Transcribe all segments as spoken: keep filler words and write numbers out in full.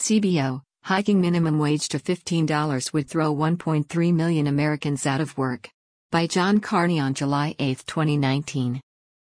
C B O, hiking minimum wage to fifteen dollars would throw one point three million Americans out of work. By John Carney on July eighth, twenty nineteen.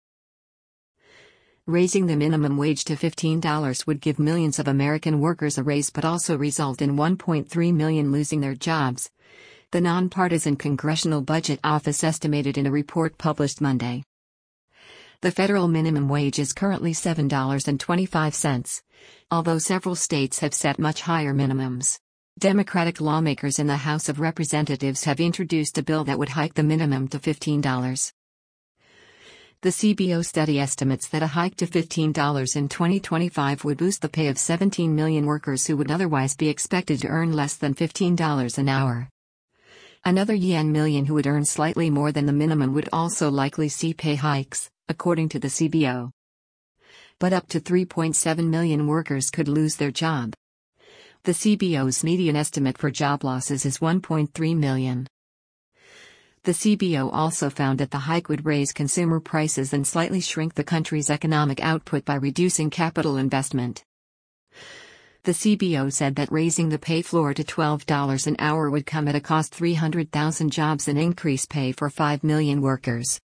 Raising the minimum wage to fifteen dollars would give millions of American workers a raise but also result in one point three million losing their jobs. The nonpartisan Congressional Budget Office estimated in a report published Monday. The federal minimum wage is currently seven dollars and twenty-five cents, although several states have set much higher minimums. Democratic lawmakers in the House of Representatives have introduced a bill that would hike the minimum to fifteen dollars. The C B O study estimates that a hike to fifteen dollars in twenty twenty-five would boost the pay of seventeen million workers who would otherwise be expected to earn less than fifteen dollars an hour. Another yen million who would earn slightly more than the minimum would also likely see pay hikes, according to the C B O. But up to three point seven million workers could lose their job. The C B O's median estimate for job losses is one point three million. The C B O also found that the hike would raise consumer prices and slightly shrink the country's economic output by reducing capital investment. The C B O said that raising the pay floor to twelve dollars an hour would come at a cost three hundred thousand jobs and increase pay for five million workers.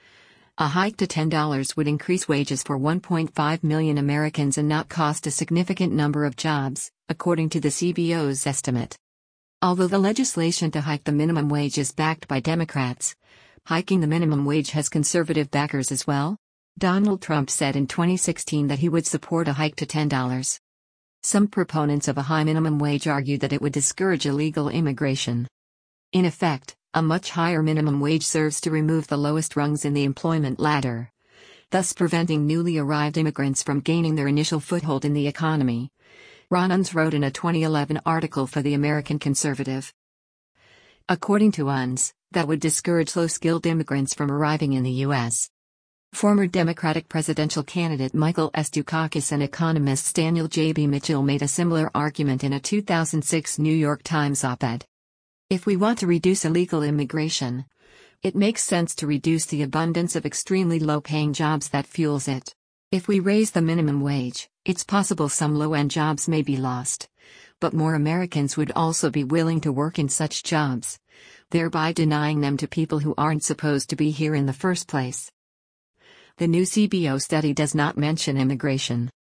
A hike to ten dollars would increase wages for one point five million Americans and not cost a significant number of jobs, according to the C B O's estimate. Although the legislation to hike the minimum wage is backed by Democrats, hiking the minimum wage has conservative backers as well. Donald Trump said in twenty sixteen that he would support a hike to ten dollars. Some proponents of a high minimum wage argue that it would discourage illegal immigration. In effect, a much higher minimum wage serves to remove the lowest rungs in the employment ladder, thus preventing newly arrived immigrants from gaining their initial foothold in the economy. Ron Unz wrote in a twenty eleven article for the American Conservative. According to Unz, that would discourage low-skilled immigrants from arriving in the U S Former Democratic presidential candidate Michael S. Dukakis and economists Daniel J B Mitchell made a similar argument in a two thousand six New York Times op-ed. If we want to reduce illegal immigration, it makes sense to reduce the abundance of extremely low-paying jobs that fuels it. If we raise the minimum wage, it's possible some low-end jobs may be lost, but more Americans would also be willing to work in such jobs, thereby denying them to people who aren't supposed to be here in the first place. The new C B O study does not mention immigration.